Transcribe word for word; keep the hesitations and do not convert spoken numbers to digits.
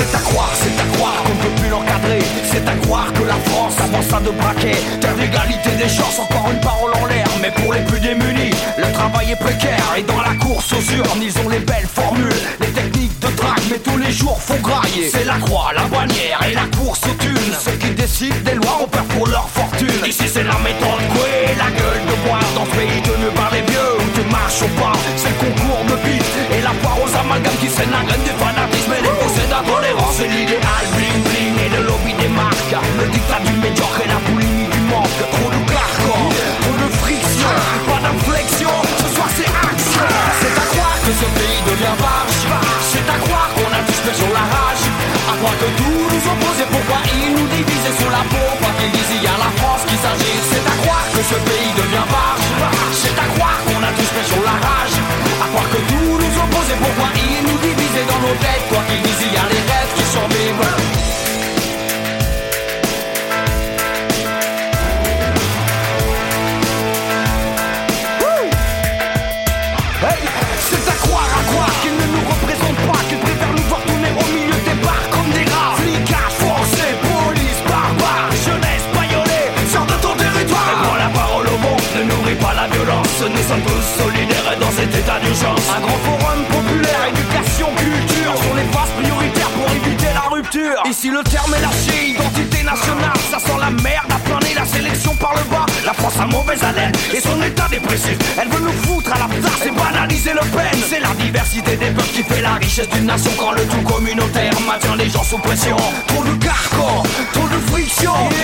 C'est à croire, c'est à croire qu'on ne peut plus l'encadrer. C'est à croire que la France avance à de braquets. Terre d'égalité des chances, encore une parole en l'air. Mais pour les plus démunis, le travail est précaire. Et dans la course aux urnes, ils ont les belles formules, les techniques de drague, mais tous les jours font grailler. C'est la croix, la bannière et la course aux thunes. Ceux qui décident des lois ont peur pour leur fortune. Ici c'est la méthode Coué, la gueule de bois. Dans ce pays tenu par les vieux, où tu marches au pas. C'est le concours de bite et la foire aux amalgames qui sène la graine du fanatisme et les procès d'intolérance. C'est l'idéal bling bling et le lobby des marques. Le dictat du médiocre et la boulimie du manque. Trop de carcan, trop de friction, pas d'inflexion. Ce soir c'est action. C'est à croire que ce pays devient vache. C'est à croire qu'on a tous fait sur la rage. À croire que tout nous oppose et pourquoi ils nous divisent sur la peau. Quoi qu'ils disent, il y a la France qui s'agit. C'est à croire que ce pays devient vache. C'est à croire qu'on a tous fait sur la rage. À croire que tout nous oppose et pourquoi ils nous divisent dans nos têtes. Quoi qu'ils disent, il y a les rêves qui survivent. C'est à croire, à croire qu'ils ne nous représentent pas, qu'ils préfèrent nous voir tourner au milieu des bars comme des rats. Flicage forcé, police barbare, jeunesse bâillonnée, sors de ton territoire. Et prends la parole au monde, ne nourris pas la violence. Nous sommes tous solidaires dans cet état d'urgence. Un grand forum populaire, éducation, culture sont les phases prioritaires pour éviter la rupture. Ici le terme est lâché, identité nationale. Ça sent la merde à plein nez, la sélection par le bas. La France a mauvaise haleine et son état dépressif. Elle veut nous foutre à la place et banaliser le peine. C'est la diversité des peuples qui fait la richesse d'une nation. Quand le tout communautaire maintient les gens sous pression. Trop de carcan, trop de friction.